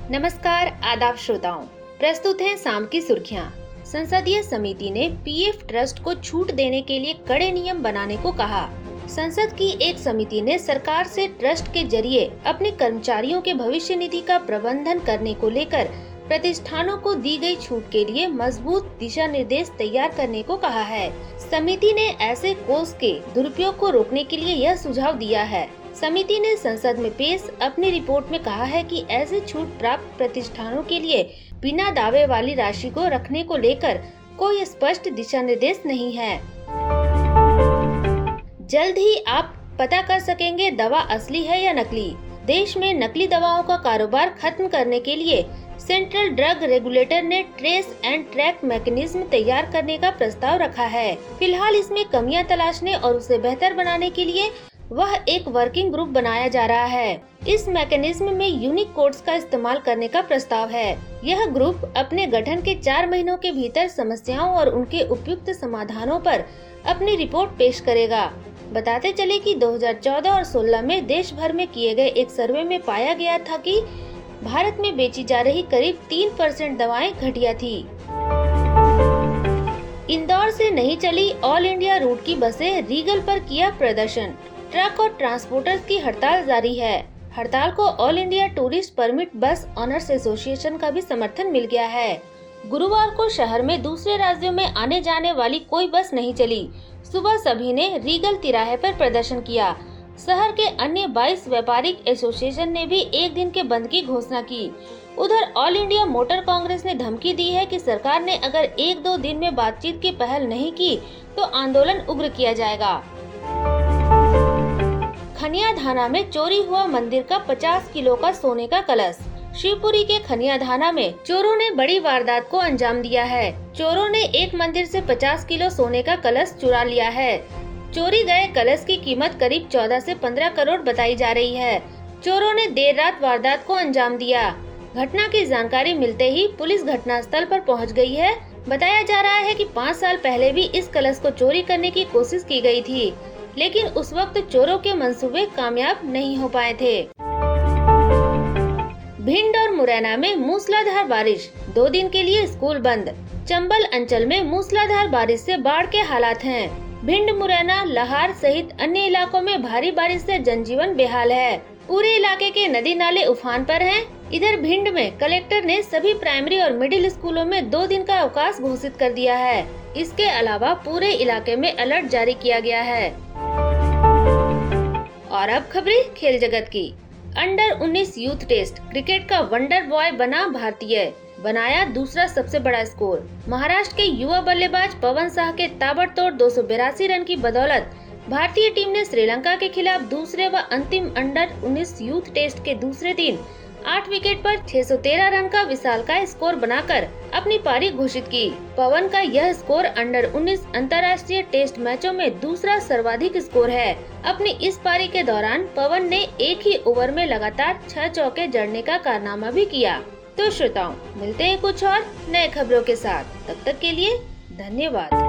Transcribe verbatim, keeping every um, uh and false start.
नमस्कार, आदाब श्रोताओं। प्रस्तुत है शाम की सुर्खियां। संसदीय समिति ने पीएफ ट्रस्ट को छूट देने के लिए कड़े नियम बनाने को कहा। संसद की एक समिति ने सरकार से ट्रस्ट के जरिए अपने कर्मचारियों के भविष्य निधि का प्रबंधन करने को लेकर प्रतिष्ठानों को दी गई छूट के लिए मजबूत दिशा निर्देश तैयार करने को कहा है। समिति ने ऐसे कोष के दुरुपयोग को रोकने के लिए यह सुझाव दिया है। समिति ने संसद में पेश अपनी रिपोर्ट में कहा है कि ऐसे छूट प्राप्त प्रतिष्ठानों के लिए बिना दावे वाली राशि को रखने को लेकर कोई स्पष्ट दिशा निर्देश नहीं है। जल्द ही आप पता कर सकेंगे दवा असली है या नकली। देश में नकली दवाओं का कारोबार खत्म करने के लिए सेंट्रल ड्रग रेगुलेटर ने ट्रेस एंड ट्रैक मैकेनिज्म तैयार करने का प्रस्ताव रखा है। फिलहाल इसमें कमियां तलाशने और उसे बेहतर बनाने के लिए वह एक वर्किंग ग्रुप बनाया जा रहा है। इस मैकेनिज्म में यूनिक कोड्स का इस्तेमाल करने का प्रस्ताव है। यह ग्रुप अपने गठन के चार महीनों के भीतर समस्याओं और उनके उपयुक्त समाधानों पर अपनी रिपोर्ट पेश करेगा। बताते चले कि दो हज़ार चौदह और सोलह में देश भर में किए गए एक सर्वे में पाया गया था कि भारत में बेची जा रही करीब तीन परसेंट दवाएं घटिया थी। इंदौर से नहीं चली ऑल इंडिया रूट की बसें, रीगल पर किया प्रदर्शन। ट्रक और ट्रांसपोर्टर्स की हड़ताल जारी है। हड़ताल को all India tourist permit bus owners association का भी समर्थन मिल गया है। गुरुवार को शहर में दूसरे राज्यों में आने जाने वाली कोई बस नहीं चली। सुबह सभी ने रीगल तिराहे पर प्रदर्शन किया। शहर के अन्य बाईस व्यापारिक एसोसिएशन ने भी एक दिन के बंद की घोषणा की। उधर ऑल इंडिया मोटर कांग्रेस ने धमकी दी है कि सरकार ने अगर एक दो दिन में बातचीत की पहल नहीं की तो आंदोलन उग्र किया जाएगा। खनिया धाना में चोरी हुआ मंदिर का पचास किलो का सोने का कलश। शिवपुरी के खनिया धाना में चोरों ने बड़ी वारदात को अंजाम दिया है। चोरों ने एक मंदिर से पचास किलो सोने का कलश चुरा लिया है। चोरी गए कलश की कीमत करीब चौदह से पंद्रह करोड़ बताई जा रही है। चोरों ने देर रात वारदात को अंजाम दिया। घटना की जानकारी मिलते ही पुलिस घटनास्थल पर पहुंच गई है। बताया जा रहा है कि पाँच साल पहले भी इस कलश को चोरी करने की कोशिश की गई थी, लेकिन उस वक्त चोरों के मंसूबे कामयाब नहीं हो पाए थे। भिंड और मुरैना में मूसलाधार बारिश, दो दिन के लिए स्कूल बंद। चंबल अंचल में मूसलाधार बारिश से बाढ़ के हालात हैं। भिंड, मुरैना, लहार सहित अन्य इलाकों में भारी बारिश से जनजीवन बेहाल है। पूरे इलाके के नदी नाले उफान पर हैं। इधर भिंड में कलेक्टर ने सभी प्राइमरी और मिडिल स्कूलों में दो दिन का अवकाश घोषित कर दिया है। इसके अलावा पूरे इलाके में अलर्ट जारी किया गया है। और अब खबरें खेल जगत की। अंडर उन्नीस यूथ टेस्ट क्रिकेट का वंडर बॉय बना भारतीय, बनाया दूसरा सबसे बड़ा स्कोर। महाराष्ट्र के युवा बल्लेबाज पवन साह के ताबड़तोड़ दो सौ बिरासी रन की बदौलत भारतीय टीम ने श्रीलंका के खिलाफ दूसरे व अंतिम अंडर उन्नीस यूथ टेस्ट के दूसरे दिन आठ विकेट पर छह सौ तेरह रन का विशालकाय स्कोर बनाकर अपनी पारी घोषित की। पवन का यह स्कोर अंडर उन्नीस अंतर्राष्ट्रीय टेस्ट मैचों में दूसरा सर्वाधिक स्कोर है। अपनी इस पारी के दौरान पवन ने एक ही ओवर में लगातार छह चौके जड़ने का कारनामा भी किया। तो श्रोताओं, मिलते हैं कुछ और नए खबरों के साथ। तब तक के लिए धन्यवाद।